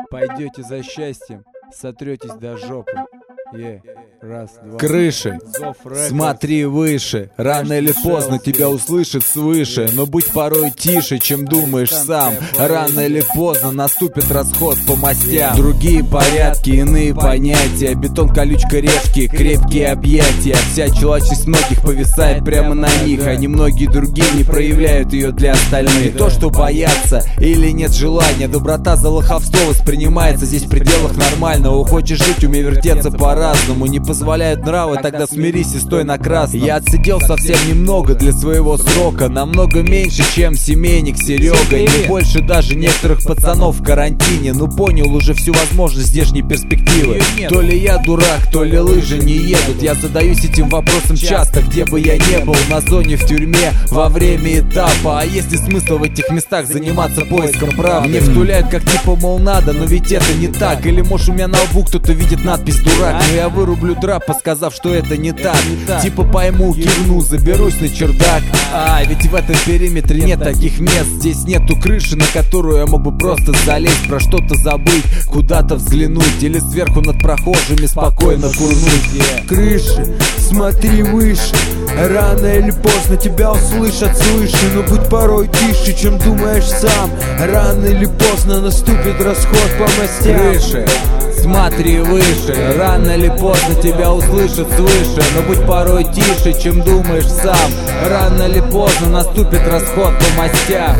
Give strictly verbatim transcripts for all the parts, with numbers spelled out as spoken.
Пойдете за счастьем, сотретесь до жопы. Yeah. Раз, два. Крыши, смотри выше. Рано или поздно тебя услышат свыше. Но будь порой тише, чем думаешь сам. Рано или поздно наступит расход по мастям. Другие порядки, иные понятия. Бетон, колючка, решки, крепкие объятия. Вся человечность многих повисает прямо на них, а немногие другие не проявляют ее для остальных. Не то, что боятся или нет желания. Доброта за лоховство воспринимается здесь в пределах нормального. Хочешь жить, умей вертеться по-разному. Не позволяют нравы, тогда смирись и стой на красном. Я отсидел совсем немного для своего срока. Намного меньше, чем семейник Серега. И не больше даже некоторых пацанов в карантине. Ну понял уже всю возможность здешней перспективы. То ли я дурак, то ли лыжи не едут. Я задаюсь этим вопросом часто, где бы я не был. На зоне, в тюрьме, во время этапа. А есть ли смысл в этих местах заниматься поиском правды? Мне втуляют как типа, мол, надо, но ведь это не так. Или может у меня на лбу кто-то видит надпись «Дурак». Но я вырублю драпа, сказав, что это не так. Типа пойму, кивну, заберусь на чердак. А, ведь в этом периметре нет таких мест. Здесь нету крыши, на которую я мог бы просто залезть, про что-то забыть, куда-то взглянуть. Или сверху над прохожими спокойно курнуть. Крыши, смотри выше. Рано или поздно тебя услышат свыше. Но будь порой тише, чем думаешь сам. Рано или поздно наступит расход по мастям. Крыши, смотри выше. Рано или поздно тебя услышат свыше. Но будь порой тише, чем думаешь сам. Рано или поздно наступит расход по мастям.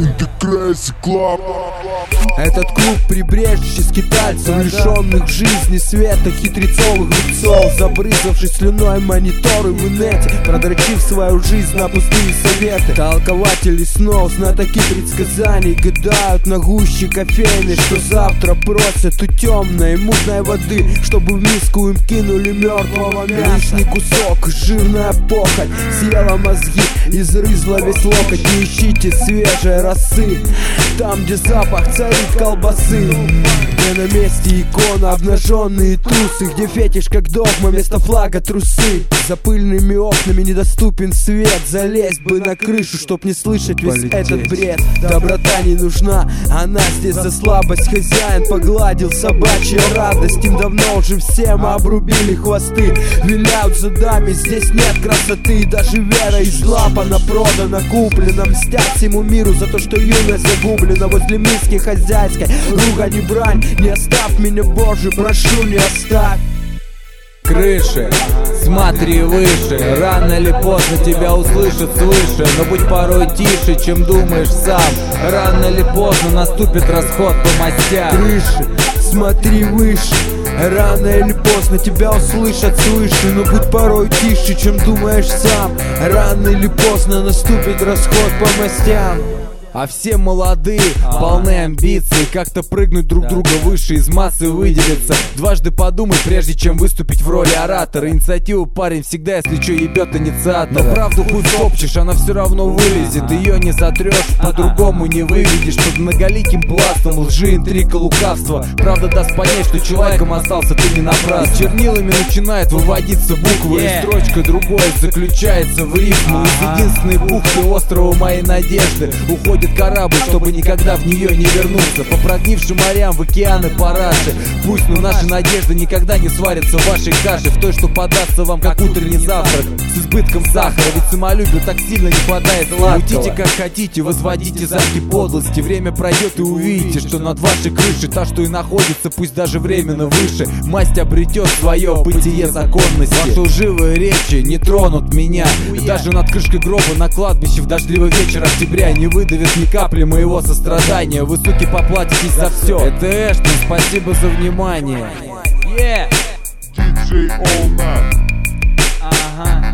Этот клуб прибрежище скитальцев, лишенных жизни, света, хитрецовых лицов, забрызгавшись слюной мониторы в инете, продрочив свою жизнь на пустые советы. Толкователи снов, знатоки предсказаний, гадают на гуще кофейной, что завтра просят у темной мутной воды, чтобы в миску им кинули мертвого мяса. Лишний кусок, жирная похоть съела мозги, изрызла весь локоть. Не ищите свежей росы там, где запах царит колбасы. Где на месте икона, обнаженные трусы, где фетиш как догма, вместо флага трусы. За пыльными окнами недоступен свет. Залезть бы на крышу, чтоб не слышать весь Полететь. Этот бред. Доброта не нужна, она здесь за слабость. Хозяин погладил собачья радость. Им давно уже всем обрубили хвосты. Виляют за дами, здесь нет красоты. Даже вера излапана, продана, куплена. Мстят всему миру за то, что юность загублена. Возле миски хозяйской ругань и брань. Не оставь меня, Боже, прошу, не оставь. Крыши, смотри выше. Рано или поздно тебя услышат свыше. Но будь порой тише, чем думаешь сам. Рано или поздно наступит расход по мастям. Крыши, смотри выше. Рано или поздно тебя услышат свыше. Но будь порой тише, чем думаешь сам. Рано или поздно наступит расход по мастям. А все молодые, полны амбиций, как-то прыгнуть друг друга выше, из массы выделиться. Дважды подумай, прежде чем выступить в роли оратора. Инициативу парень всегда, если что, ебет инициатора. Но правду хуй топчешь, она все равно вылезет. Ее не сотрешь, по-другому не выведешь. Под многоликим пластом лжи, интриг и лукавства. Правда даст понять, что человеком остался ты не напрасно. И чернилами начинает выводиться буквы, и строчка другой заключается в рифму. Из единственной бухты острова моей надежды уходит корабль, чтобы никогда в нее не вернуться. По прогнившим морям в океаны параши. Пусть, но наши надежды никогда не сварятся в вашей каше, в той, что подастся вам как утренний завтрак с избытком сахара. Ведь самолюбию так сильно не хватает сладкого. Мутите как хотите, возводите замки подлости. Время пройдет и увидите, что над вашей крышей та, что и находится, пусть даже временно выше, масть обретет свое бытие законности. Ваши лживые речи не тронут меня. Даже над крышкой гроба на кладбище в дождливый вечер октября не выдавит ни капли моего сострадания. Вы, суки, поплатитесь за все. Это Эштон, спасибо за внимание. Yeah. диджей All Night. Ага.